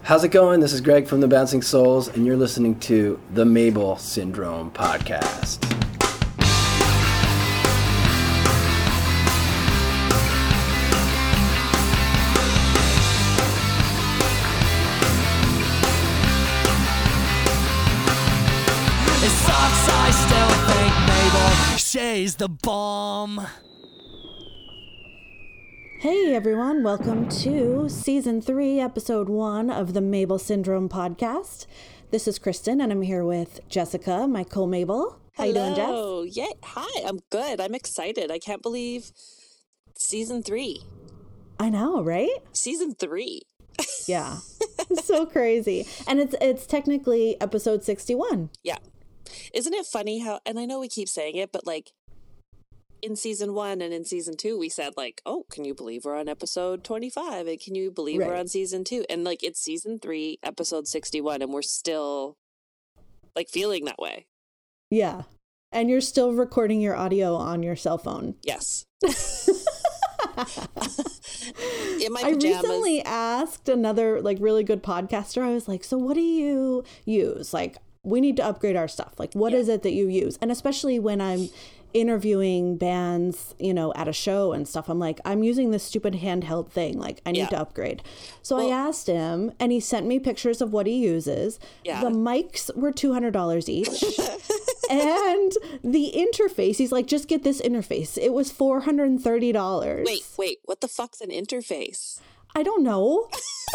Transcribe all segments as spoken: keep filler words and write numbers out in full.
How's it going? This is Greg from the Bouncing Souls, and you're listening to the Mabel Syndrome podcast. It sucks, I still think Mabel, she's the bomb. Hey everyone, welcome to season three, episode one of the Mabel Syndrome podcast. This is Kristen, and I'm here with Jessica, my co-Mabel. How you doing, Jess? Oh, yeah. Hi, I'm good. I'm excited. I can't believe season three. I know, right? Season three. Yeah, it's so crazy, and it's it's technically episode sixty-one. Yeah, isn't it funny how? And I know we keep saying it, but like. In season one and in season two, we said like, oh, can you believe we're on episode twenty-five? And can you believe right. we're on season two? And like, it's season three, episode sixty-one. And we're still like feeling that way. Yeah. And you're still recording your audio on your cell phone. Yes. In my pajamas. I recently asked another like really good podcaster. I was like, so what do you use? Like, we need to upgrade our stuff. Like, what yeah. is it that you use? And especially when I'm interviewing bands, you know, at a show and stuff, I'm like, I'm using this stupid handheld thing. Like, I need yeah. to upgrade. So well, I asked him, and he sent me pictures of what he uses. Yeah. The mics were two hundred dollars each. And the interface, he's like, just get this interface. It was four hundred thirty dollars. Wait, wait, what the fuck's an interface? I don't know.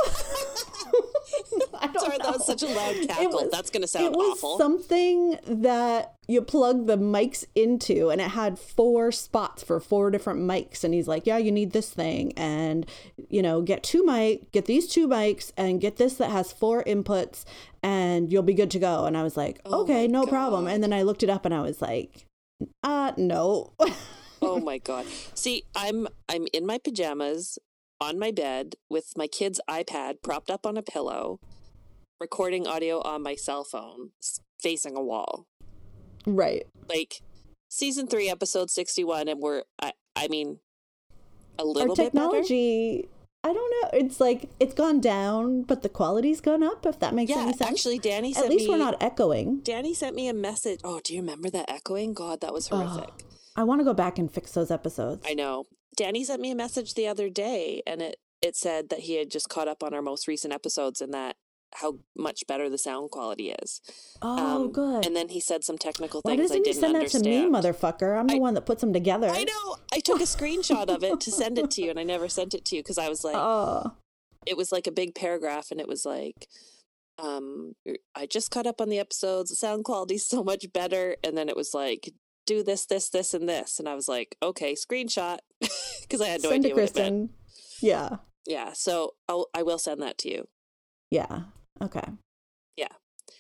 I don't Sorry, know. That was such a loud cackle. Was, That's going to sound it was awful. Something that you plug the mics into, and it had four spots for four different mics. And he's like, yeah, you need this thing. And, you know, get two mic, get these two mics, and get this that has four inputs, and you'll be good to go. And I was like, oh okay, no God. problem. And then I looked it up, and I was like, uh, no. Oh, my God. See, I'm I'm in my pajamas, on my bed with my kid's iPad propped up on a pillow, recording audio on my cell phone, facing a wall. Right. Like, season three, episode sixty-one, and we're, I, I mean, a little Our bit technology, better? I don't know. It's like, it's gone down, but the quality's gone up, if that makes yeah, any sense. Actually, Danny sent At least me, we're not echoing. Danny sent me a message. Oh, do you remember that echoing? God, that was horrific. Oh, I want to go back and fix those episodes. I know. Danny sent me a message the other day, and it, it said that he had just caught up on our most recent episodes and that how much better the sound quality is. Oh, um, good. And then he said some technical things Why doesn't I didn't he send understand. that to me, motherfucker? I'm the I, one that puts them together. I know. I took a screenshot of it to send it to you, and I never sent it to you because I was like, oh. It was like a big paragraph, and it was like, um, I just caught up on the episodes. The sound quality's so much better. And then it was like, do this, this, this, and this. And I was like, okay, screenshot, because I had no send idea to what it Kristen. meant. Yeah. Yeah. So I'll, I will send that to you. Yeah. Okay. Yeah.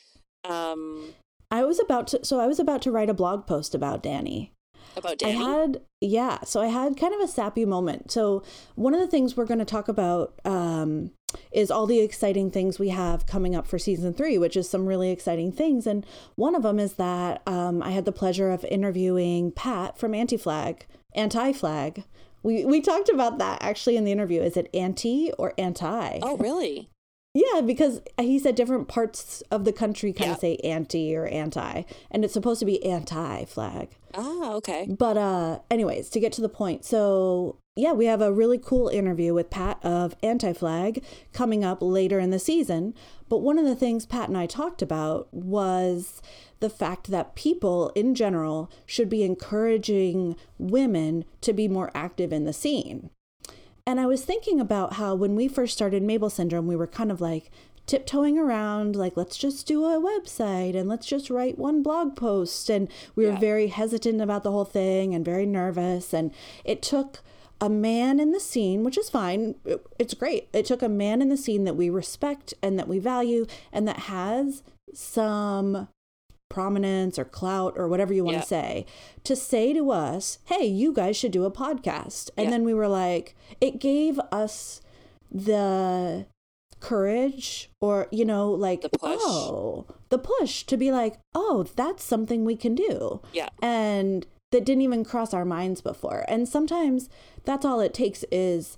Um, I was about to, so I was about to write a blog post about Danny. About Danny? I had, yeah. So I had kind of a sappy moment. So one of the things we're going to talk about um, is all the exciting things we have coming up for season three, which is some really exciting things. And one of them is that um, I had the pleasure of interviewing Pat from Anti-Flag, Anti-Flag. We, we talked about that actually in the interview. Is it anti or anti? Oh, really? Yeah, because he said different parts of the country kind yeah. of say anti or anti, and it's supposed to be anti-flag. Ah, okay. But uh, anyways, to get to the point. So, yeah, we have a really cool interview with Pat of Anti-Flag coming up later in the season. But one of the things Pat and I talked about was the fact that people in general should be encouraging women to be more active in the scene. And I was thinking about how when we first started Mabel Syndrome, we were kind of like tiptoeing around, like, let's just do a website and let's just write one blog post. And we were yeah. very hesitant about the whole thing and very nervous. And it took a man in the scene, which is fine. It's great. It took a man in the scene that we respect and that we value and that has some prominence or clout or whatever you want yeah. to say, to say to us, hey, you guys should do a podcast. And yeah. then we were like, it gave us the courage or, you know, like, the push. oh, the push to be like, oh, that's something we can do. Yeah. And that didn't even cross our minds before. And sometimes that's all it takes is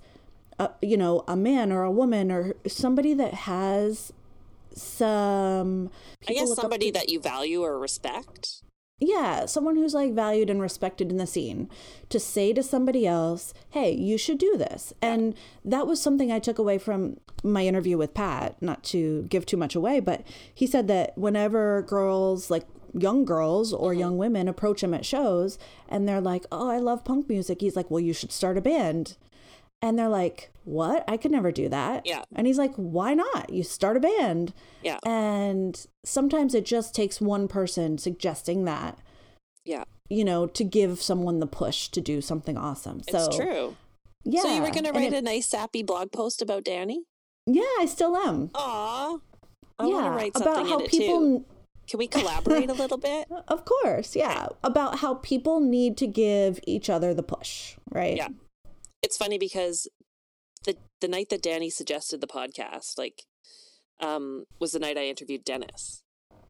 a, you know, a man or a woman or somebody that has some, I guess somebody to, that you value or respect. Yeah, someone who's like valued and respected in the scene, to say to somebody else, hey, you should do this. Yeah. And that was something I took away from my interview with Pat, not to give too much away, but he said that whenever girls, like young girls or mm-hmm. young women, approach him at shows and they're like, oh, I love punk music, he's like, well, you should start a band. And they're like, what? I could never do that. Yeah. And he's like, why not? You start a band. Yeah. And sometimes it just takes one person suggesting that. Yeah. You know, to give someone the push to do something awesome. So, it's true. Yeah. So you were going to write it, a nice sappy blog post about Danny? Yeah, I still am. Aw. I yeah, want to write something about how in it people, too. Can we collaborate a little bit? Of course, yeah. About how people need to give each other the push, right? Yeah. It's funny because the the night that Danny suggested the podcast, like, um, was the night I interviewed Dennis.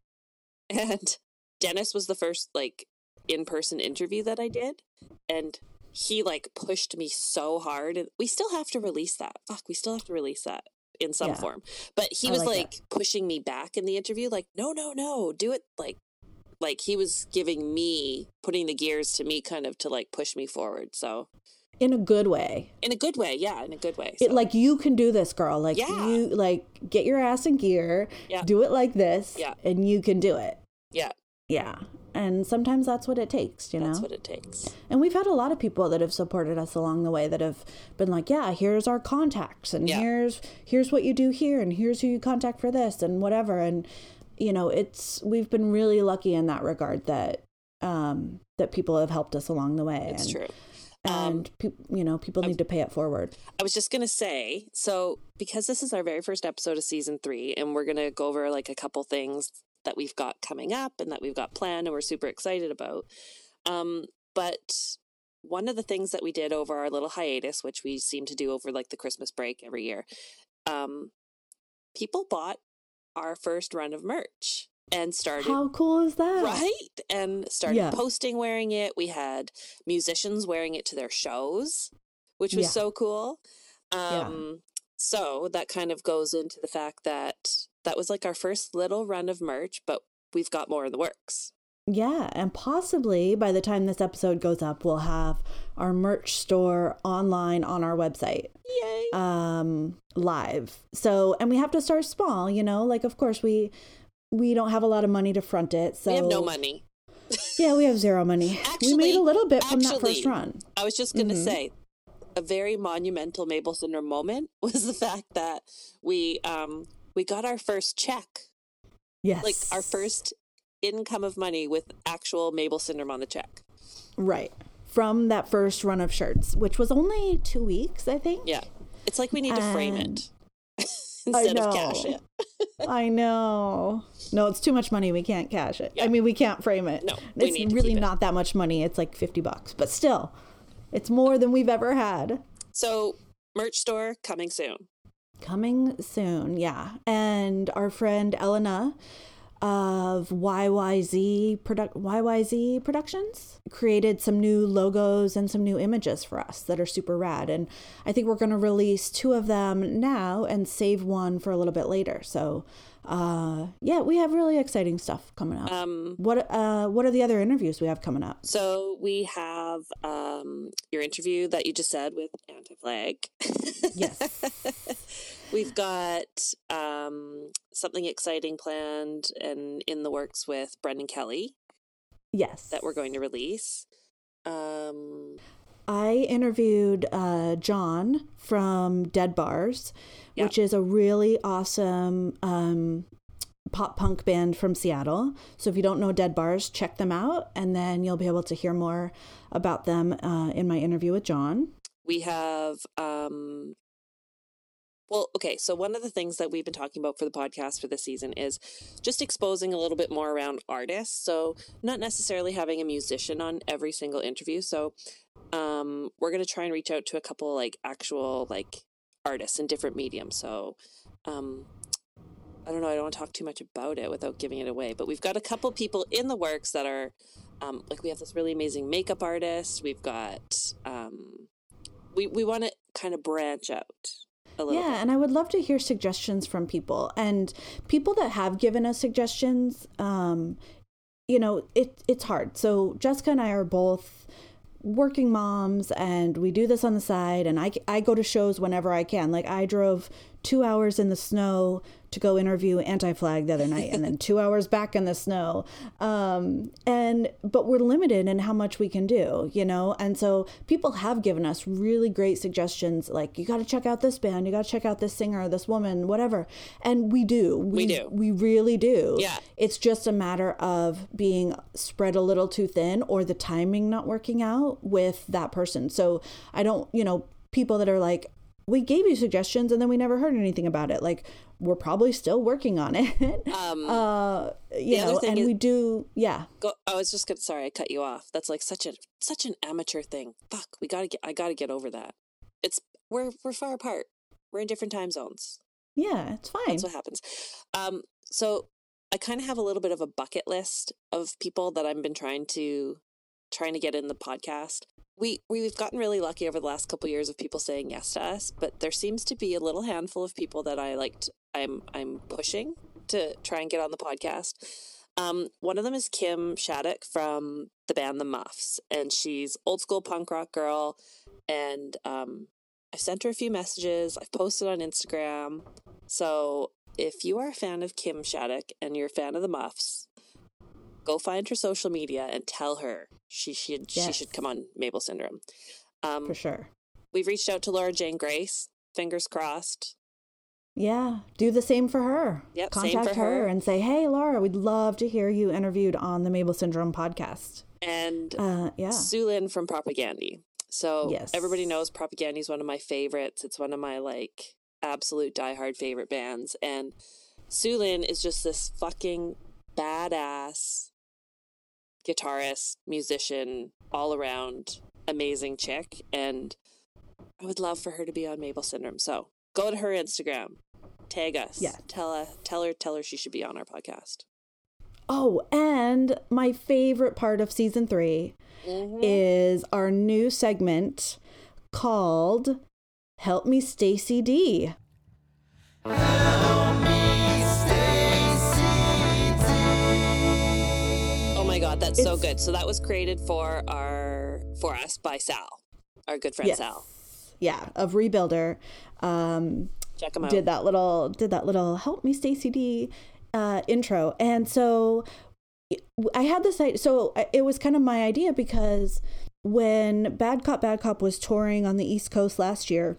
And Dennis was the first, like, in-person interview that I did. And he, like, pushed me so hard. And we still have to release that. Fuck, we still have to release that in some yeah. form. But he I was, like, like pushing me back in the interview. Like, no, no, no, do it, like, like, he was giving me, putting the gears to me kind of to, like, push me forward, so... In a good way. In a good way, yeah, in a good way. So. It, like, you can do this, girl. Like, yeah. you, like, get your ass in gear, yeah. do it like this, yeah. and you can do it. Yeah. Yeah. And sometimes that's what it takes, you that's know? That's what it takes. And we've had a lot of people that have supported us along the way that have been like, yeah, here's our contacts, and yeah. here's here's what you do here, and here's who you contact for this, and whatever. And, you know, it's, we've been really lucky in that regard that, um, that people have helped us along the way. It's and, true. And, um, pe- you know, people need to pay it forward. I was just going to say, so because this is our very first episode of season three, and we're going to go over like a couple things that we've got coming up and that we've got planned and we're super excited about. Um, but one of the things that we did over our little hiatus, which we seem to do over like the Christmas break every year, um, people bought our first run of merch. And started. How cool is that? Right. And started yeah. posting wearing it. We had musicians wearing it to their shows, which was yeah. so cool. Um, yeah. So that kind of goes into the fact that that was like our first little run of merch, but we've got more in the works. Yeah. And possibly by the time this episode goes up, we'll have our merch store online on our website. Yay. Um, live. So, and we have to start small, you know, like, of course we... We don't have a lot of money to front it, so... We have no money. Yeah, we have zero money. Actually, we made a little bit from actually, that first run. I was just going to mm-hmm. say, a very monumental Mabel Syndrome moment was the fact that we um we got our first check. Yes. Like, our first income of money with actual Mabel Syndrome on the check. Right. From that first run of shirts, which was only two weeks, I think. Yeah. It's like we need to and... frame it instead of cash it. I know. No, it's too much money. We can't cash it. Yeah. I mean, we can't frame it. No, we it's need to really keep it. Not that much money. It's like fifty bucks, but still, it's more than we've ever had. So, merch store coming soon. Coming soon, yeah. And our friend Elena of Y Y Z product Y Y Z Productions created some new logos and some new images for us that are super rad. And I think we're going to release two of them now and save one for a little bit later. So, uh, yeah, we have really exciting stuff coming up. Um, what uh, what are the other interviews we have coming up? So we have um, your interview that you just said with Anti-Flag. Yes. We've got um, something exciting planned and in the works with Brendan Kelly. Yes. That we're going to release. Um, I interviewed uh, John from Dead Bars, yeah. which is a really awesome um, pop punk band from Seattle. So if you don't know Dead Bars, check them out, and then you'll be able to hear more about them uh, in my interview with John. We have... Um, Well, okay, so one of the things that we've been talking about for the podcast for this season is just exposing a little bit more around artists. So not necessarily having a musician on every single interview. So um, we're going to try and reach out to a couple like actual like artists in different mediums. So um, I don't know, I don't want to talk too much about it without giving it away. But we've got a couple people in the works that are um, like we have this really amazing makeup artist. We've got... Um, We we want to kind of branch out a little yeah, bit. And I would love to hear suggestions from people, and people that have given us suggestions. Um, you know, it it's hard. So Jessica and I are both working moms, and we do this on the side, and I, I go to shows whenever I can. Like, I drove two hours in the snow to go interview Anti-Flag the other night, and then two hours back in the snow. Um, and but we're limited in how much we can do, you know? And so people have given us really great suggestions, like, you got to check out this band, you got to check out this singer, this woman, whatever. And we do. We, we do. We really do. Yeah. It's just a matter of being spread a little too thin, or the timing not working out with that person. So I don't, you know, people that are like, we gave you suggestions and then we never heard anything about it. Like, we're probably still working on it. Um, uh, you know, and is, we do, yeah. Go, I was just gonna, sorry, I cut you off. That's like such a, such an amateur thing. Fuck, we gotta get, I gotta get over that. It's, we're, we're far apart. We're in different time zones. Yeah, it's fine. That's what happens. Um, so I kind of have a little bit of a bucket list of people that I've been trying to, trying to get in the podcast. We, we've gotten really lucky over the last couple of years of people saying yes to us, but there seems to be a little handful of people that I liked. I'm, I'm pushing to try and get on the podcast. Um, one of them is Kim Shattuck from the band The Muffs, and she's old school punk rock girl. And, um, I've sent her a few messages. I've posted on Instagram. So if you are a fan of Kim Shattuck and you're a fan of The Muffs, go find her social media and tell her she should yes. she should come on Mabel Syndrome. Um, For sure. We've reached out to Laura Jane Grace. Fingers crossed. Yeah, do the same for her. Yep, Contact same for her, her and say, hey, Laura, we'd love to hear you interviewed on the Mabel Syndrome podcast. And uh, yeah. Sue Lynn from Propagandy. So yes. everybody knows Propagandy is one of my favorites. It's one of my like absolute diehard favorite bands. And Sue Lynn is just this fucking badass guitarist, musician, all around amazing chick, and I would love for her to be on Mabel Syndrome. So go to her Instagram, tag us, yeah. tell her, tell her, tell her she should be on our podcast. Oh, and my favorite part of season three mm-hmm. is our new segment called "Help Me, Stacey D." Help me, Stacey D. Oh my God, that's it's, so good. So that was created for our for us by Sal, our good friend yes. Sal. Yeah, of Rebuilder. Um, Check him out. Did that little did that little "Help Me, Stacey D" uh, intro, and so I had this. So it was kind of my idea because when Bad Cop Bad Cop was touring on the East Coast last year,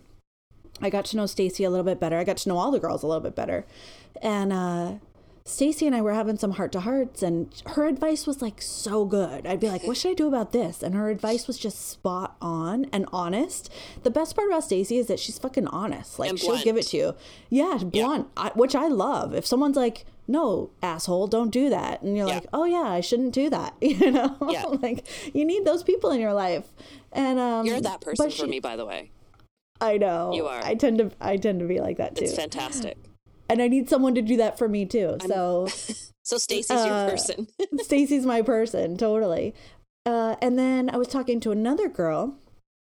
I got to know Stacey a little bit better. I got to know all the girls a little bit better, and uh, Stacey and I were having some heart to hearts, and her advice was like so good. I'd be like, what should I do about this? And her advice was just spot on and honest. The best part about Stacey is that she's fucking honest. Like, she'll give it to you. Yeah, blunt, yeah. I, which I love. If someone's like, no, asshole, don't do that. And you're yeah. like, oh yeah, I shouldn't do that. You know, yeah. like you need those people in your life. And um, you're that person she, for me, by the way. I know. You are. I tend to, I tend to be like that too. It's fantastic. And I need someone to do that for me too. So, so Stacey's uh, your person. Stacey's my person, totally. Uh, and then I was talking to another girl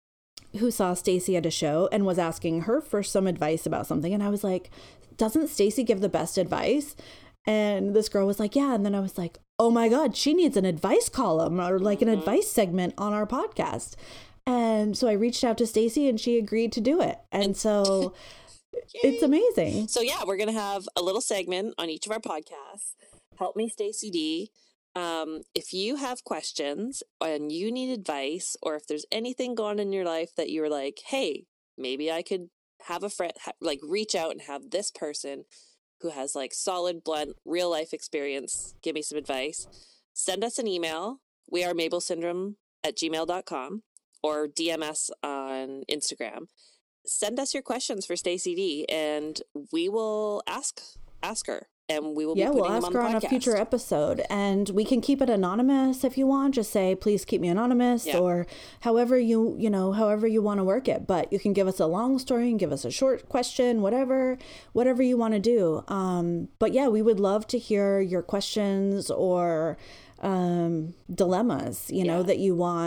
who saw Stacey at a show and was asking her for some advice about something. And I was like, doesn't Stacey give the best advice? And this girl was like, yeah. And then I was like, oh my God, she needs an advice column or like an mm-hmm. advice segment on our podcast. And so I reached out to Stacey and she agreed to do it. And, and so it's amazing. So yeah, we're going to have a little segment on each of our podcasts. Help Me, Stacey D. Um, if you have questions and you need advice, or if there's anything going on in your life that you're like, hey, maybe I could have a friend, ha- like reach out and have this person who has like solid, blunt, real life experience give me some advice, send us an email. We are Mabel Syndrome at gmail dot com or D M us on Instagram. Send us your questions for Stacey D, and we will ask ask her, and we will yeah, be putting we'll ask them on her the on podcast. a future episode, and we can keep it anonymous if you want. Just say, please keep me anonymous, yeah. or however you you know however you want to work it. But you can give us a long story, and give us a short question, whatever whatever you want to do. Um, but yeah, we would love to hear your questions or um, dilemmas, you know, yeah. that you want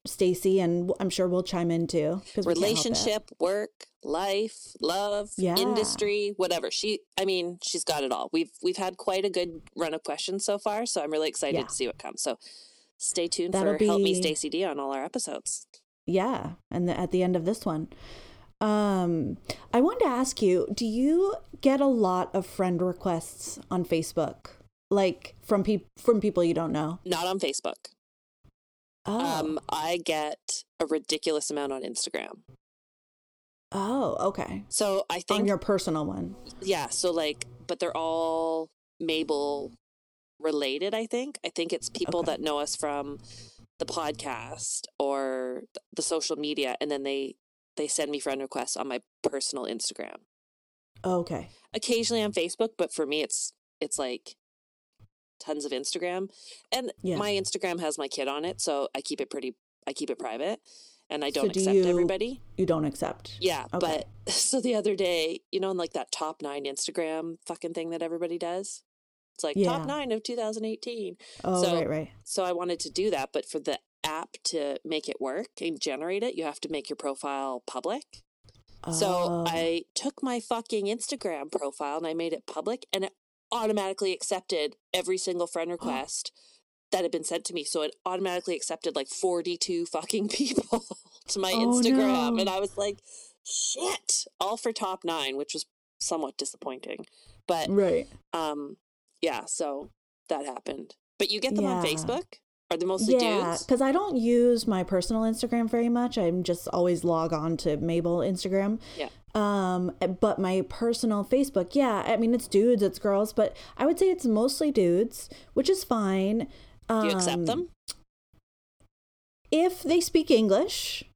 Stacy, and I'm sure we'll chime in too. Relationship, work, life, love, yeah. industry, whatever. She, I mean, she's got it all. We've we've had quite a good run of questions so far, so I'm really excited yeah. to see what comes. So stay tuned That'll for be... Help Me Stacy D on all our episodes. Yeah, and the, at the end of this one. Um, I wanted to ask you, do you get a lot of friend requests on Facebook? Like from people from people you don't know? Not on Facebook. Oh. Um, I get a ridiculous amount on Instagram. Oh, okay. So I think on your personal one. Yeah. So like, but they're all Mabel related. I think. I think it's people okay. that know us from the podcast or the social media, and then they they send me friend requests on my personal Instagram. Okay. Occasionally on Facebook, but for me, it's it's like tons of Instagram, and yeah. my Instagram has my kid on it, so I keep it pretty. I keep it private, and I don't so do accept you, everybody. You don't accept. Yeah, okay. But so the other day, you know, in like that top nine Instagram fucking thing that everybody does. It's like yeah. top nine of two thousand eighteen. Oh, so, right, right. So I wanted to do that, but for the app to make it work and generate it, you have to make your profile public. Oh. So I took my fucking Instagram profile and I made it public, and it automatically accepted every single friend request that had been sent to me. So it automatically accepted like forty-two fucking people to my oh, Instagram. No. And I was like, shit, all for top nine, which was somewhat disappointing. But right. um, yeah, so that happened. But you get them yeah. on Facebook? Are they mostly yeah, dudes? because I don't use my personal Instagram very much. I'm just always log on to Mabel Instagram. Yeah. Um, but my personal Facebook, yeah, I mean, it's dudes, it's girls, but I would say it's mostly dudes, which is fine. Um, Do you accept them? If they speak English.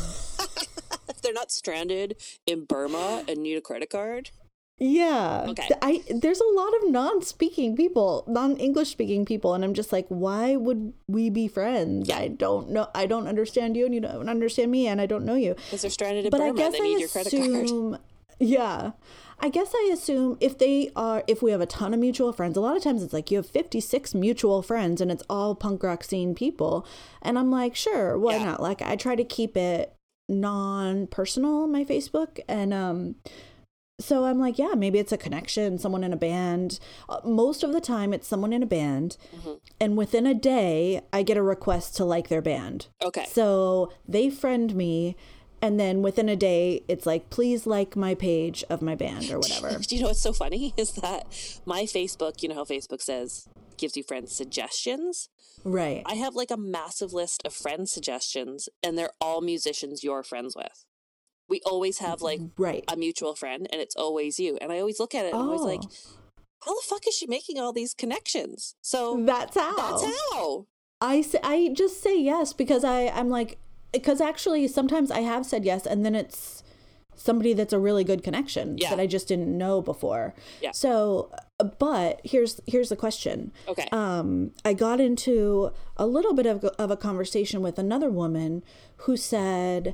If they're not stranded in Burma and need a credit card? Yeah. Okay. I there's a lot of non-speaking people, non-English speaking people, and I'm just like, why would we be friends? Yeah. I don't know. I don't understand you, and you don't understand me, and I don't know you. Because they're stranded in but Burma, I guess they I need assume, your credit card. Yeah. I guess I assume if they are, if we have a ton of mutual friends, a lot of times it's like you have fifty-six mutual friends and it's all punk rock scene people. And I'm like, sure, why yeah. not? Like I try to keep it non-personal, my Facebook. And, um, so I'm like, yeah, maybe it's a connection, someone in a band. Uh, most of the time it's someone in a band. Mm-hmm. And within a day, I get a request to like their band. Okay. So they friend me. And then within a day, it's like, please like my page of my band or whatever. Do you know what's so funny is that my Facebook, you know how Facebook says, gives you friend suggestions? Right. I have like a massive list of friend suggestions, and they're all musicians you're friends with. We always have like right. a mutual friend, and it's always you. And I always look at it and oh. I was like, how the fuck is she making all these connections? So that's how. That's how. I, say, I just say yes because I, I'm like, because actually sometimes I have said yes and then it's somebody that's a really good connection yeah. that I just didn't know before. Yeah. So, but here's here's the question. Okay. Um, I got into a little bit of, of a conversation with another woman who said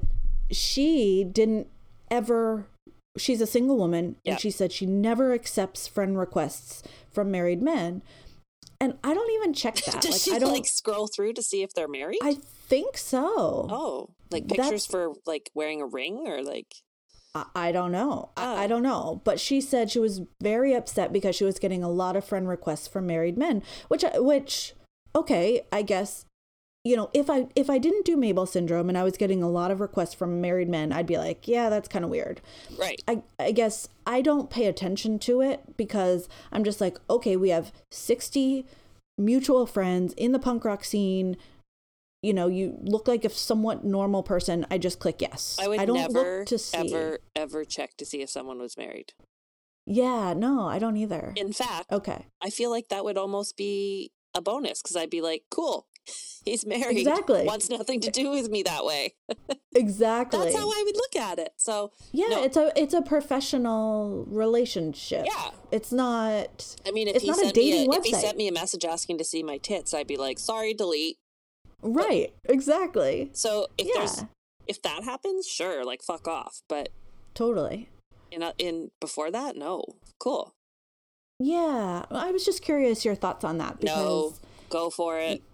she didn't ever, she's a single woman, yeah. and she said she never accepts friend requests from married men. And I don't even check that. Does like, she I don't, like scroll through to see if they're married? I think so. Oh, like pictures That's, for like wearing a ring or like? I, I don't know. Oh. I, I don't know. But she said she was very upset because she was getting a lot of friend requests from married men, which, which, okay, I guess, you know, if I, if I didn't do Mabel syndrome and I was getting a lot of requests from married men, I'd be like, yeah, that's kind of weird. Right. I, I guess I don't pay attention to it because I'm just like, okay, we have sixty mutual friends in the punk rock scene. You know, you look like a somewhat normal person. I just click yes. I would I don't never, look to see. ever, ever check to see if someone was married. Yeah, no, I don't either. In fact, okay, I feel like that would almost be a bonus because I'd be like, cool, he's married. Exactly. Wants nothing to do with me that way. Exactly. That's how I would look at it. So yeah, no. it's a it's a professional relationship. Yeah, it's not. I mean, if it's he not sent a dating me a, website. if he sent me a message asking to see my tits, I'd be like, sorry, delete. Right. But, exactly. So if yeah. there's if that happens, sure, like fuck off. But totally. In a, in before that, no, cool. Yeah, I was just curious your thoughts on that. Because no, go for it.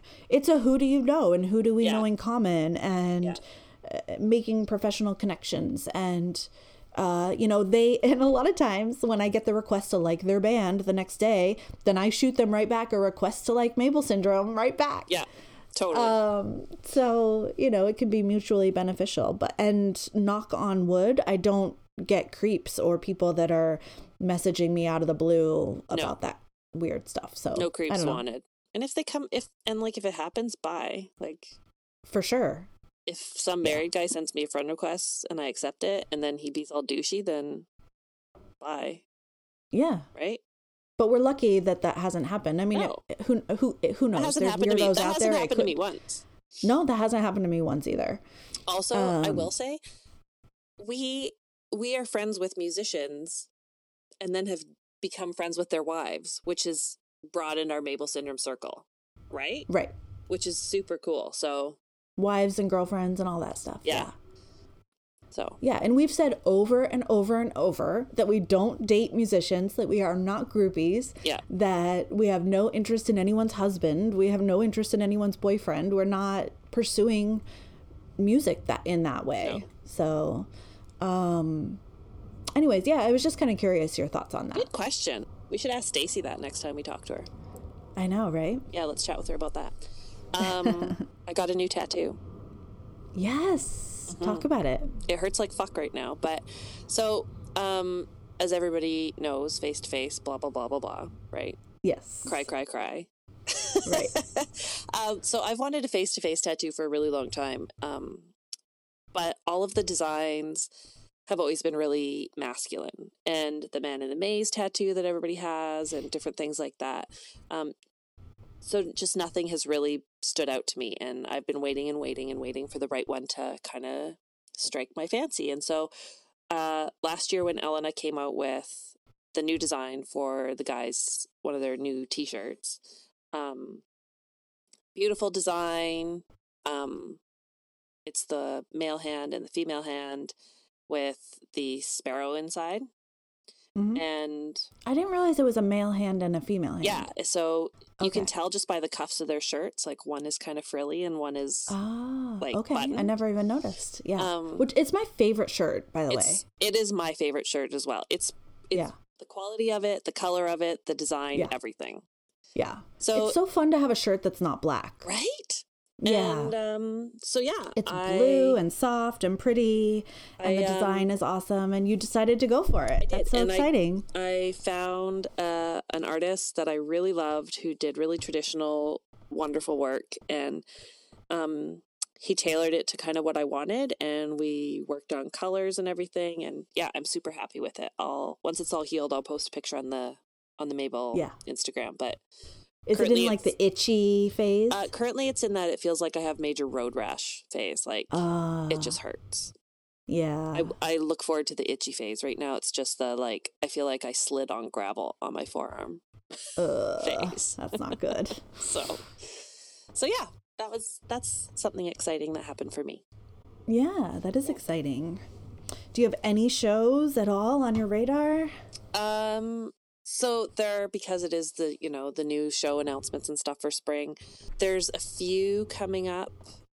It's a who do you know and who do we Yeah. know in common, and Yeah. uh, making professional connections. And uh, you know, they, and a lot of times when I get the request to like their band the next day, then I shoot them right back a request to like Mabel Syndrome right back. Yeah, totally. Um, so, you know, it can be mutually beneficial, but, and knock on wood, I don't get creeps or people that are messaging me out of the blue about that weird stuff. So no I creeps don't know. wanted. And if they come, if, and like if it happens, bye. Like, For sure. if some married guy sends me a friend request and I accept it and then he beats all douchey, then bye. Yeah. Right? But we're lucky that that hasn't happened. I mean, No. it, who who who knows? That hasn't There's happened to me. weirdos That out hasn't there. It happened to could- me once. No, that hasn't happened to me once either. Also, I Um, will say, we we are friends with musicians, and then have become friends with their wives, which has broadened our Mabel Syndrome circle, right? Right. Which is super cool. So Wives and girlfriends and all that stuff. Yeah. Yeah. so Yeah, and we've said over and over and over that we don't date musicians, that we are not groupies, yeah, that we have no interest in anyone's husband, we have no interest in anyone's boyfriend. We're not pursuing music that in that way. No. So, um, anyways, yeah, I was just kind of curious your thoughts on that. good question. We should ask Stacy that next time we talk to her. I know, right? Yeah, let's chat with her about that. Um, I got a new tattoo. Yes, talk about it. It hurts like fuck right now, but so um, as everybody knows, face to face, blah blah blah blah blah, right? Yes, Cry, cry, cry. right. um, so I've wanted a face to face tattoo for a really long time, um, but all of the designs have always been really masculine, and the Man in the Maze tattoo that everybody has, and different things like that. Um, so just nothing has really stood out to me, and I've been waiting and waiting and waiting for the right one to kind of strike my fancy. And so uh, last year when Elena came out with the new design for the guys, one of their new t-shirts, um, beautiful design. Um, it's the male hand and the female hand with the sparrow inside. Mhm. And I didn't realize it was a male hand and a female hand. yeah, so you can Okay. tell just by the cuffs of their shirts, like one is kind of frilly and one is Ah, like, okay. I buttoned. never even noticed. Yeah. Um, Which it's my favorite shirt, by the way. it's it is my favorite shirt as well. It's it's Yeah. the quality of it, the color of it, the design, Yeah. everything. Yeah. So, It's so fun to have a shirt that's not black. right? Yeah. And um so yeah, It's I, blue and soft and pretty, and I, the um, design is awesome, and you decided to go for it. did, That's so and I- exciting. I found uh, an artist that I really loved who did really traditional, wonderful work, and um, he tailored it to kind of what I wanted, and we worked on colors and everything, and yeah, I'm super happy with it. I'll once it's all healed, I'll post a picture on the on the Mabel Yeah. Instagram. But Is it currently in like it's- the itchy phase? uh, currently, it's in that it feels like I have major road rash phase. Like Ah, it just hurts. yeah. I, I look forward to the itchy phase. Right now, it's just the like I feel like I slid on gravel on my forearm Ugh, phase. that's not good. So, so yeah, that was that's something exciting that happened for me. Yeah, that is exciting. Do you have any shows at all on your radar? Um, so there, because it is the you know the new show announcements and stuff for spring. There's a few coming up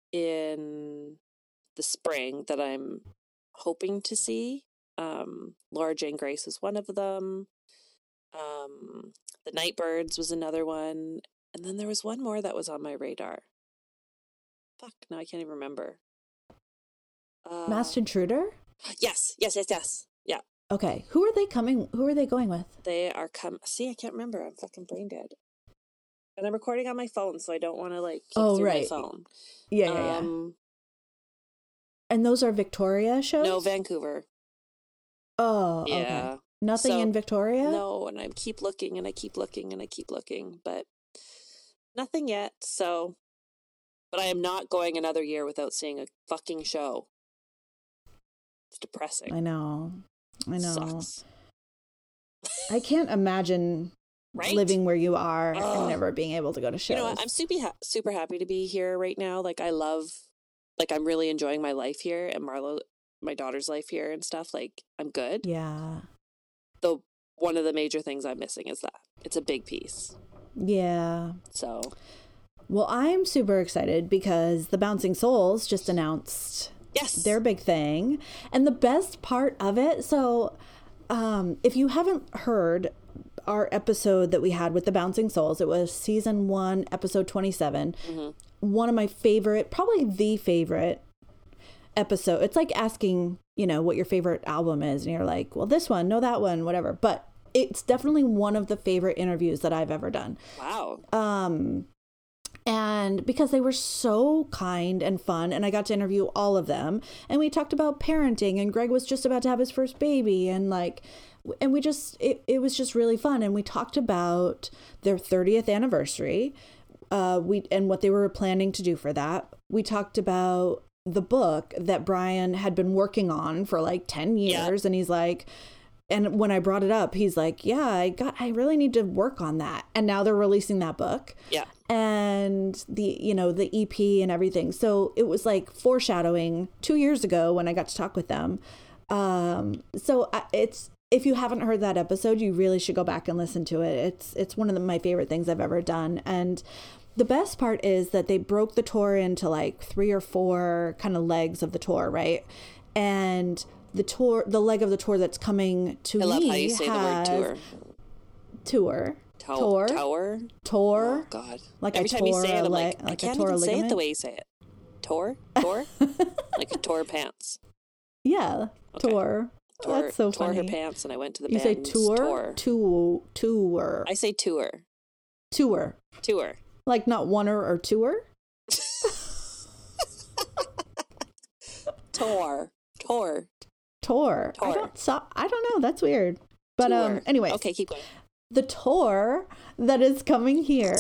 in the spring that I'm hoping to see. Um, Laura Jane Grace is one of them. Um, the Nightbirds was another one, and then there was one more that was on my radar. Fuck, no, I can't even remember. Uh, Masked Intruder? Yes, yes, yes, yes. Yeah, Okay. Who are they coming? Who are they going with? they are come. See, I can't remember. I'm fucking brain dead. And I'm recording on my phone, so I don't want to like kick Oh, through right. my phone. Yeah, yeah, yeah. Um, And those are Victoria shows? no, Vancouver. Oh, okay. Yeah. Nothing So, in Victoria? No, and I keep looking and I keep looking and I keep looking, but nothing yet. So, but I am not going another year without seeing a fucking show. It's depressing. I know. I know. Sucks. I can't imagine Right? living where you are Ugh. and never being able to go to shows. You know what? I'm super ha- super happy to be here right now. Like I love, like I'm really enjoying my life here, and Marlo, my daughter's life here and stuff. Like I'm good. Yeah. Though one of the major things I'm missing is that it's a big piece. Yeah. So Well, I'm super excited because the Bouncing Souls just announced yes. their big thing. And the best part of it, so um, if you haven't heard our episode that we had with the Bouncing Souls, it was season one, episode twenty-seven. Mm-hmm. One of my favorite, probably the favorite episode. It's like asking, you know, what your favorite album is. And you're like, well, this one, no, that one, whatever. But it's definitely one of the favorite interviews that I've ever done. Wow. Um, and because they were so kind and fun, and I got to interview all of them, and we talked about parenting, and Greg was just about to have his first baby, and like, and we just, it, it was just really fun. And we talked about their thirtieth anniversary, uh, we, and what they were planning to do for that. We talked about the book that Brian had been working on for like ten years. Yeah. And he's like, and when I brought it up, he's like, yeah, I got, I really need to work on that. And now they're releasing that book. Yeah. And the, you know, the E P and everything. So it was like foreshadowing two years ago when I got to talk with them. Um, so I, it's, if you haven't heard that episode, you really should go back and listen to it. It's, it's one of the, my favorite things I've ever done. And the best part is that they broke the tour into like three or four kind of legs of the tour, right? And the tour, the leg of the tour that's coming to I love me how you say the word tour. Tour. Tow- tour. Tower. Tour. Oh, God. Like Every a time you tour say it, I'm le- like, like I can't a tour even say ligament. it the way you say it. Tour? Tour? Like a tour pants. Yeah. Okay. Tour. Tore, That's so tore funny. her pants and I went to the You say band's tour? tour. Tour. Tour. I say tour. Tour. Tour. Like not oneer or tour? Tour. Tour. Tour. I Tour. don't so, I don't know. That's weird. But Tour. um anyway. Okay, keep going. The tour that is coming here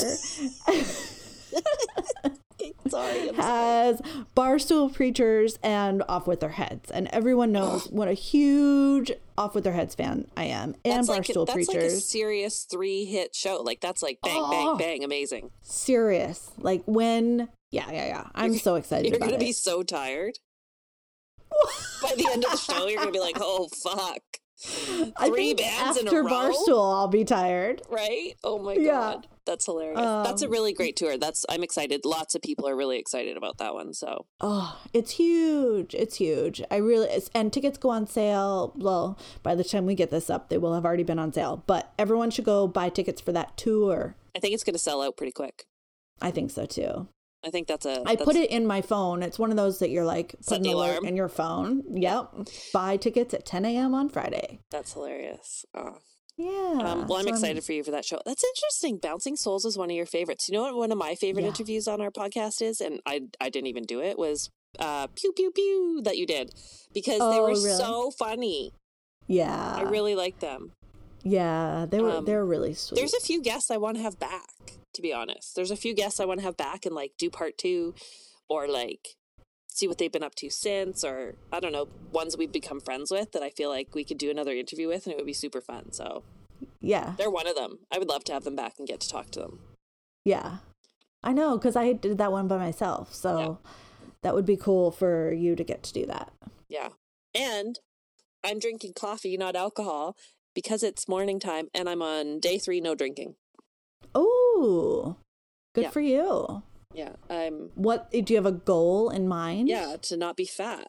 Okay, sorry. I'm sorry. has Barstool Preachers and Off With Their Heads. And everyone knows what a huge Off With Their Heads fan I am. And That's like, Barstool that's Preachers. like a serious three hit show. Like that's like bang, Oh. bang, bang, amazing. Serious. Like when yeah, yeah, yeah. I'm so excited You're about gonna it. be so tired. By the end of the show, you're gonna be like, "Oh fuck, I three think bands in a after row." Barstool, I'll be tired. Right? Oh my Yeah. god, that's hilarious. Um, that's a really great tour. That's I'm excited. Lots of people are really excited about that one. So Oh, it's huge. It's huge. I really, it's, and tickets go on sale. Well, by the time we get this up, they will have already been on sale. But everyone should go buy tickets for that tour. I think it's gonna sell out pretty quick. I think so too. I think that's a. I that's, put it in my phone. It's one of those that you're like, Set put an the alert alarm. in your phone. Yep. Buy tickets at ten a.m. on Friday. That's hilarious. Oh. Yeah. Um, well, I'm So excited for you for that show. That's interesting. Bouncing Souls is one of your favorites. You know what? One of my favorite Yeah. interviews on our podcast is, and I I didn't even do it, was uh, Pew Pew Pew that you did because they Oh, were really? so funny. Yeah. I really like them. Yeah. They were, Um, they're really sweet. There's a few guests I want to have back, to be honest. There's a few guests I want to have back and like do part two or like see what they've been up to since, or I don't know, ones we've become friends with that I feel like we could do another interview with and it would be super fun. So yeah. they're one of them. I would love to have them back and get to talk to them. Yeah. I know, because I did that one by myself. So that would be cool for you to get to do that. Yeah. And I'm drinking coffee, not alcohol, because it's morning time and I'm on day three, no drinking. Oh, good Yeah. for you. Yeah. I'm, What, do you have a goal in mind? yeah, to not be fat.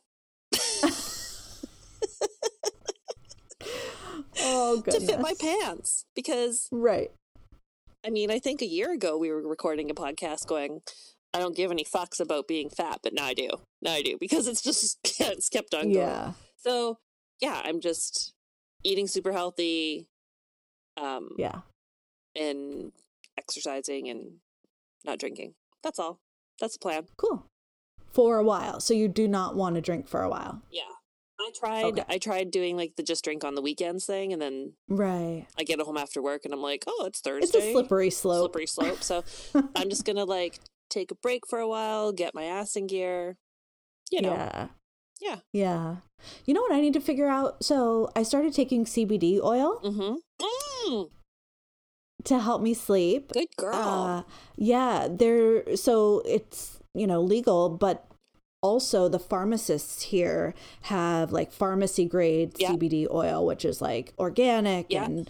Oh, To goodness. fit my pants. Because, Right. I mean, I think a year ago we were recording a podcast going, I don't give any fucks about being fat, but now I do. Now I do. Because it's just, it's kept on going. Yeah. So, yeah, I'm just eating super healthy. Um, Yeah. and exercising and not drinking. That's all. That's the plan. Cool. For a while. So you do not want to drink for a while. Yeah. I tried Okay. I tried doing like the just drink on the weekends thing, and then Right. I get home after work and I'm like, oh, it's Thursday. It's a slippery slope. Slippery slope. So I'm just gonna like take a break for a while, get my ass in gear. You know. Yeah. Yeah. Yeah. You know what I need to figure out? So I started taking C B D oil Mm-hmm. Mm, to help me sleep. good girl. Uh, yeah, they're so it's, you know, legal, but also the pharmacists here have like pharmacy grade Yeah. C B D oil, which is like organic Yeah. and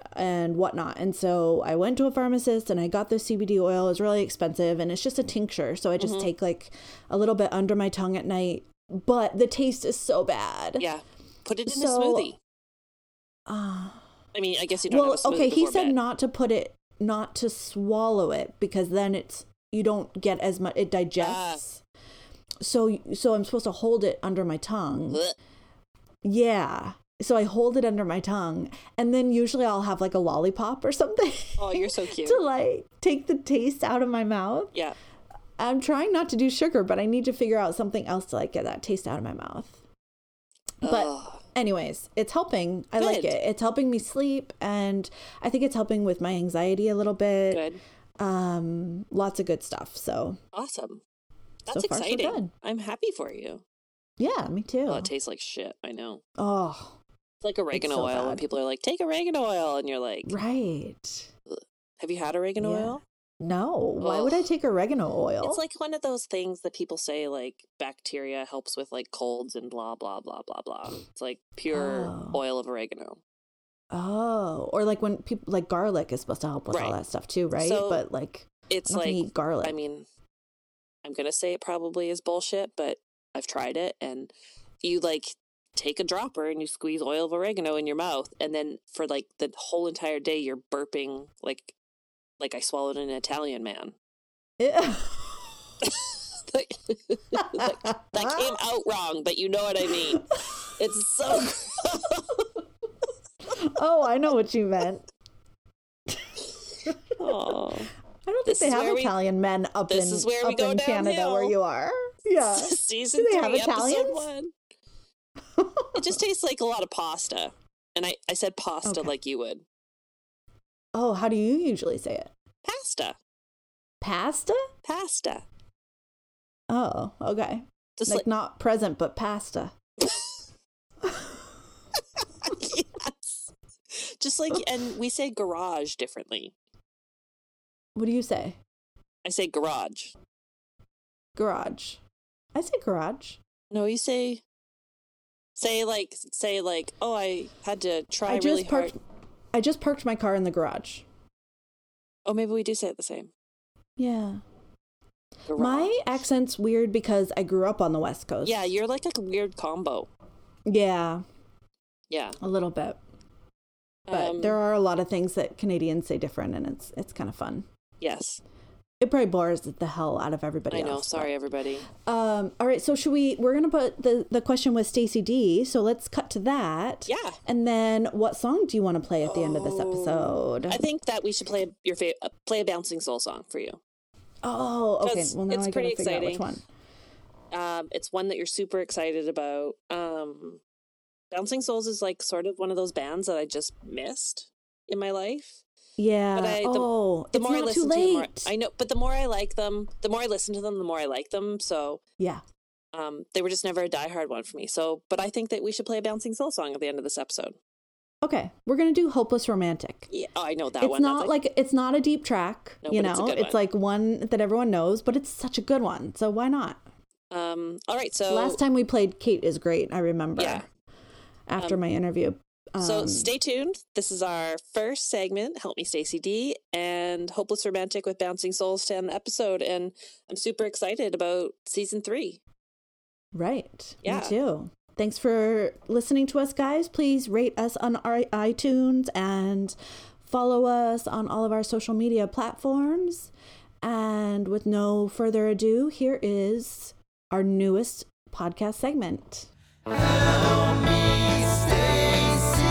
and whatnot. And so I went to a pharmacist and I got this C B D oil. It was really expensive and it's just a tincture. So I just mm-hmm. take like a little bit under my tongue at night, but the taste is so bad. Yeah. Put it in so, a smoothie. Uh, I mean, I guess you don't well, have a smoothie okay. He said bed. not to put it, not to swallow it because then it's, you don't get as much, it digests. Uh. So, so I'm supposed to hold it under my tongue. Blech. Yeah. So I hold it under my tongue and then usually I'll have like a lollipop or something. Oh, you're so cute. To like take the taste out of my mouth. Yeah. I'm trying not to do sugar, but I need to figure out something else to like get that taste out of my mouth. But Ugh. anyways, it's helping. I Good. like it. It's helping me sleep and I think it's helping with my anxiety a little bit. Good. Um, lots of good stuff. So awesome. That's so far, exciting. So good. I'm happy for you. Yeah, me too. Oh, it tastes like shit. I know. Oh. It's like oregano so oil, and people are like, take oregano oil, and you're like, right. Ugh. Have you had oregano yeah. oil? No. Why Ugh. would I take oregano oil? It's like one of those things that people say, like, bacteria helps with, like, colds and blah, blah, blah, blah, blah. It's like pure oh. oil of oregano. Oh. Or like when people, like garlic is supposed to help with right. all that stuff too, right? So but like, it's I don't like, eat garlic. I mean, I'm going to say it probably is bullshit, but I've tried it, and you, like, take a dropper and you squeeze oil of oregano in your mouth, and then for like the whole entire day you're burping like like I swallowed an Italian man. Yeah. like, like, that came out wrong, but you know what I mean. It's so Oh, I know what you meant. Oh, I don't think they have Italian we, men up in, is where we up go in Canada downhill. Where you are. Yeah. Season Do they three, have Italians? episode one. It just tastes like a lot of pasta. And I, I said pasta okay. like you would. Oh, how do you usually say it? Pasta. Pasta? Pasta. Oh, okay. Just like, like not present, but pasta. Yes. Just like, and we say garage differently. What do you say? I say garage. Garage. I say garage. No, you say, say like, say like, oh, I had to try I just really parked, hard. I just parked my car in the garage. Oh, maybe we do say it the same. Yeah. Garage. My accent's weird because I grew up on the West Coast. Yeah, you're like a weird combo. Yeah. Yeah. A little bit. But um, there are a lot of things that Canadians say different, and it's it's kind of fun. Yes. It probably bores the hell out of everybody I know. else, Sorry, but. everybody. Um, all right. So should we, we're going to put the, the question with Stacey D. So let's cut to that. Yeah. And then what song do you want to play at the oh, end of this episode? I think that we should play your fa- uh, play a Bouncing Soul song for you. Oh, okay. Well, now it's I pretty gotta figure exciting. out which one. Um, it's one that you're super excited about. Um, Bouncing Souls is like sort of one of those bands that I just missed in my life. Yeah. But I, the, oh, the it's more not I listen too late. to them, more, I know, but the more I like them, the more I listen to them, the more I like them. So yeah, um, they were just never a diehard one for me. So, but I think that we should play a Bouncing Soul song at the end of this episode. Okay, we're gonna do "Hopeless Romantic." Yeah, oh, I know that it's one. It's not like, like it's not a deep track. No, you but know, it's, a good it's one. like one that everyone knows, but it's such a good one. So why not? Um. All right. So last time we played "Kate is Great," I remember. Yeah. After um, my interview. Um, so stay tuned. This is our first segment, Help Me Stacey D, and Hopeless Romantic with Bouncing Souls to end the episode. And I'm super excited about season three. Right. Yeah. Me too. Thanks for listening to us, guys. Please rate us on our iTunes and follow us on all of our social media platforms. And with no further ado, here is our newest podcast segment. Help me, Stacey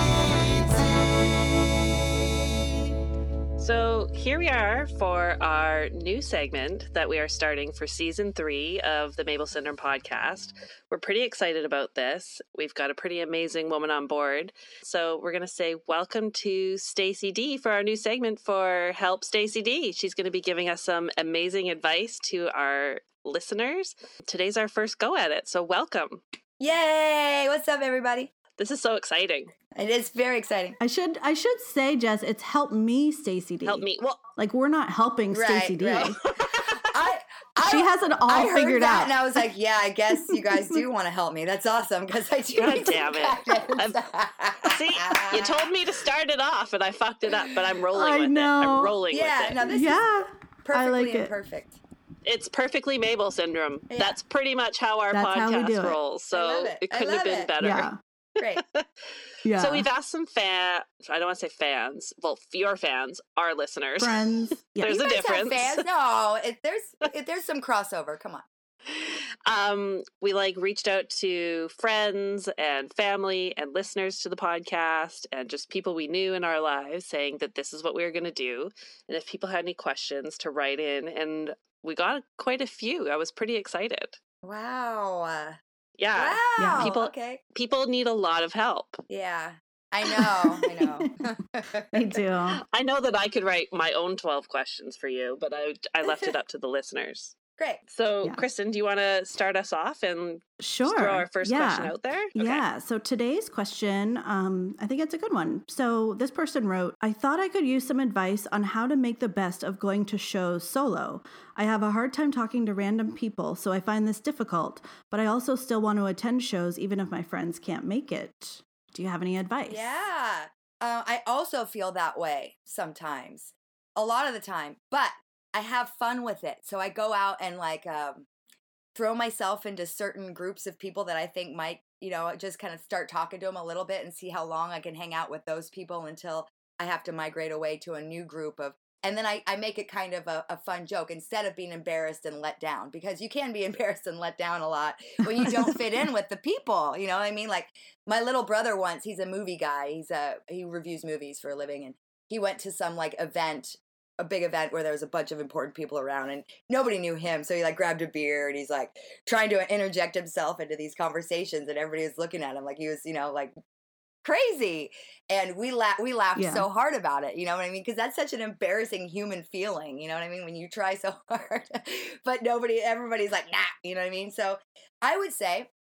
D. So here we are for our new segment that we are starting for season three of the Mabel Syndrome podcast. We're pretty excited about this. We've got a pretty amazing woman on board. So we're going to say welcome to Stacey D for our new segment for Help Stacey D. She's going to be giving us some amazing advice to our listeners. Today's our first go at it. So welcome. Yay! What's up, everybody? This is so exciting. It is very exciting. I should I should say, Jess, it's help me, Stacey D. Help me. Well, like we're not helping right, Stacey D. Right. I, I she has it all I heard figured that out. And I was like, yeah, I guess you guys do want to help me. That's awesome because I do. God damn it. See, you told me to start it off, and I fucked it up, but I'm rolling I with know. it. I'm rolling Yeah, with it. no, this yeah. is perfectly I like it. imperfect. It's perfectly Mabel syndrome. Yeah. That's pretty much how our That's how we podcast do it. rolls. I love So it. it I couldn't have love been it. better. Yeah. Great. Yeah. So we've asked some fan, I don't want to say fans, well, your fans, our listeners. friends. Yeah. There's You a guys have difference. fans? No, if there's if there's some crossover. Come on. Um, we like reached out to friends and family and listeners to the podcast and just people we knew in our lives saying that this is what we were going to do. And if people had any questions to write in, and we got quite a few. I was pretty excited. Wow. Yeah. Wow. Yeah. People- Okay. People need a lot of help. Yeah. I know. I know. They do. I know that I could write my own twelve questions for you, but I, I left it up to the listeners. Great. So, Yeah. Kristen, do you want to start us off and Sure. throw our first yeah. question out there? Okay. Yeah. So today's question, um, I think it's a good one. So this person wrote, I thought I could use some advice on how to make the best of going to shows solo. I have a hard time talking to random people, so I find this difficult, but I also still want to attend shows even if my friends can't make it. Do you have any advice? Yeah. Uh, I also feel that way sometimes, a lot of the time, but I have fun with it. So I go out and like um, throw myself into certain groups of people that I think might, you know, just kind of start talking to them a little bit and see how long I can hang out with those people until I have to migrate away to a new group of, and then I, I make it kind of a, a fun joke instead of being embarrassed and let down, because you can be embarrassed and let down a lot when you don't fit in with the people. You know what I mean? Like my little brother once, he's a movie guy. He's a, he reviews movies for a living, and he went to some like event, a big event where there was a bunch of important people around and nobody knew him. So he like grabbed a beer and he's like trying to interject himself into these conversations, and everybody was looking at him like he was, you know, like crazy. And we la- we laughed Yeah. so hard about it. You know what I mean? Because that's such an embarrassing human feeling. You know what I mean? When you try so hard, but nobody, everybody's like, nah, you know what I mean? So I would say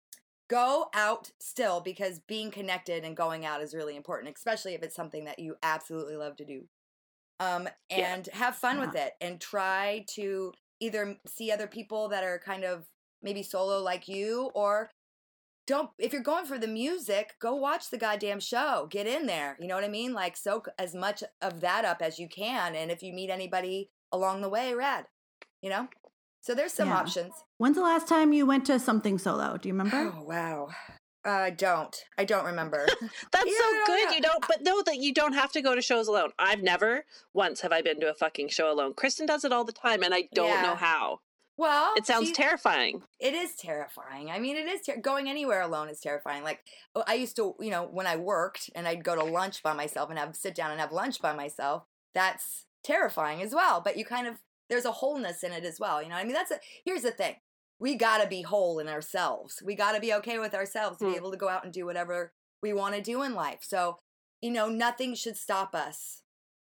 go out still, because being connected and going out is really important, especially if it's something that you absolutely love to do. Um, and yeah. have fun Yeah. with it, and try to either see other people that are kind of maybe solo like you, or don't, if you're going for the music, go watch the goddamn show, get in there. You know what I mean? Like soak as much of that up as you can. And if you meet anybody along the way, rad, you know? So there's some Yeah. options. When's the last time you went to something solo? Do you remember? Oh, wow. I uh, don't. I don't remember. That's Yeah, so no, good. no. You don't, but know that you don't have to go to shows alone. I've never once have I been to a fucking show alone. Kristen does it all the time, and I don't Yeah. know how. Well, It sounds see, terrifying. It is terrifying. I mean, it is ter- going anywhere alone is terrifying. Like oh, I used to, you know, when I worked and I'd go to lunch by myself and have sit down and have lunch by myself. That's terrifying as well. But you kind of, there's a wholeness in it as well. You know, what I mean, that's a. Here's the thing: we gotta be whole in ourselves. We gotta be okay with ourselves to Hmm. be able to go out and do whatever we want to do in life. So, you know, nothing should stop us.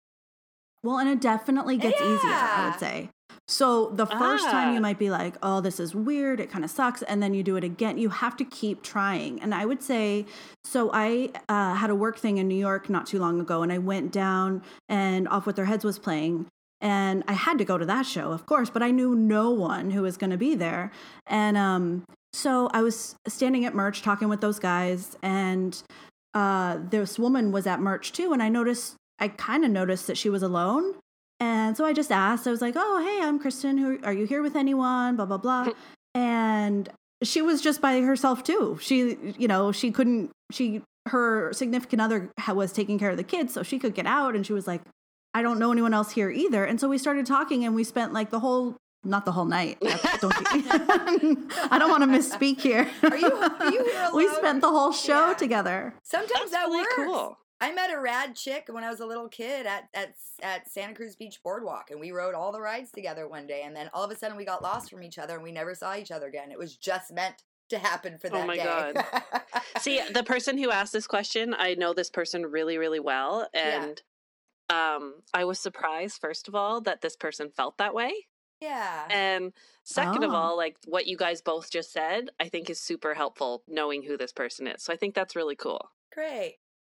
Well, and it definitely gets easier, I Yeah. would say. So the first Ah. time you might be like, oh, this is weird. It kind of sucks. And then you do it again. You have to keep trying. And I would say, so I uh, had a work thing in New York not too long ago, and I went down and Off With Their Heads was playing. And I had to go to that show, of course, but I knew no one who was going to be there. And um, so I was standing at merch talking with those guys, and uh, this woman was at merch too. And I noticed, I kind of noticed that she was alone. And so I just asked, I was like, oh, hey, I'm Kristen. Who are you here with anyone? Blah, blah, blah. And she was just by herself too. She, you know, she couldn't, she, her significant other was taking care of the kids, so she could get out. And she was like, I don't know anyone else here either. And so we started talking, and we spent like the whole, not the whole night. That's- Don't you, I don't want to misspeak here. Are you, are you here alone? We spent the whole show Yeah. together. Sometimes That's that really works. cool. I met a rad chick when I was a little kid at, at at Santa Cruz Beach Boardwalk, and we rode all the rides together one day, and then all of a sudden we got lost from each other, and we never saw each other again. It was just meant to happen for that Oh my day. God. See, the person who asked this question, I know this person really, really well. And um, I was surprised, first of all, that this person felt that way. Yeah. And second of Oh. all, like what you guys both just said, I think is super helpful knowing who this person is. So I think that's really cool. Great.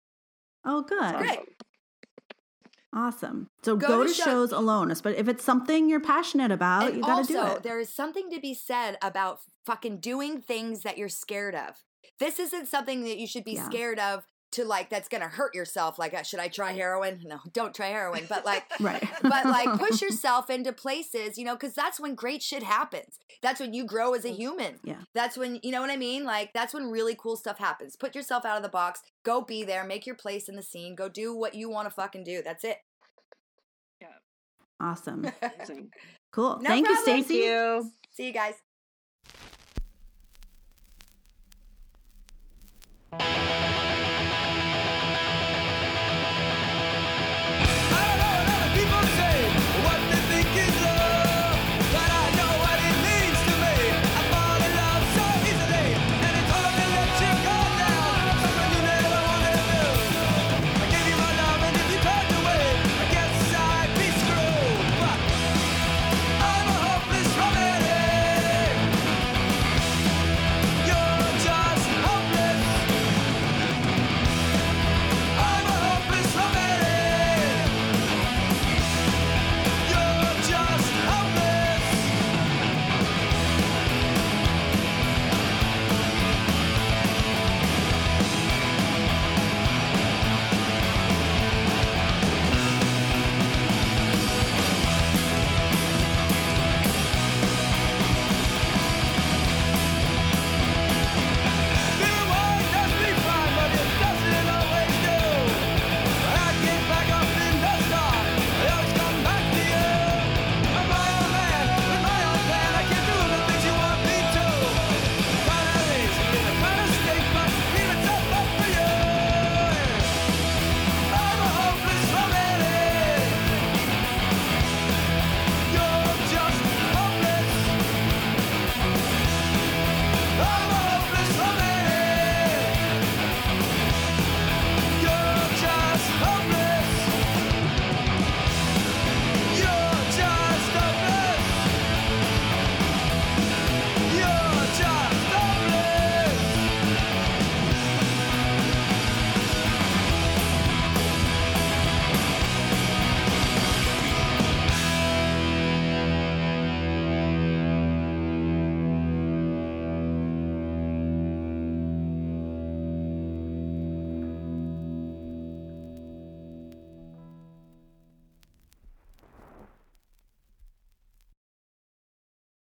Oh, good. Great. Awesome. So Go go, to to show- shows alone. But if it's something you're passionate about, And you got to do also, it. there is something to be said about fucking doing things that you're scared of. This isn't something that you should be Yeah. scared of to like, that's going to hurt yourself. Like, uh, should I try heroin? No, don't try heroin. But like, right. but like push yourself into places, you know, because that's when great shit happens. That's when you grow as a human. Yeah. That's when, you know what I mean? Like, that's when really cool stuff happens. Put yourself out of the box. Go be there. Make your place in the scene. Go do what you want to fucking do. That's it. Yeah. Awesome. Cool. No Thank problem. you, Stacey. Thank you. See you guys.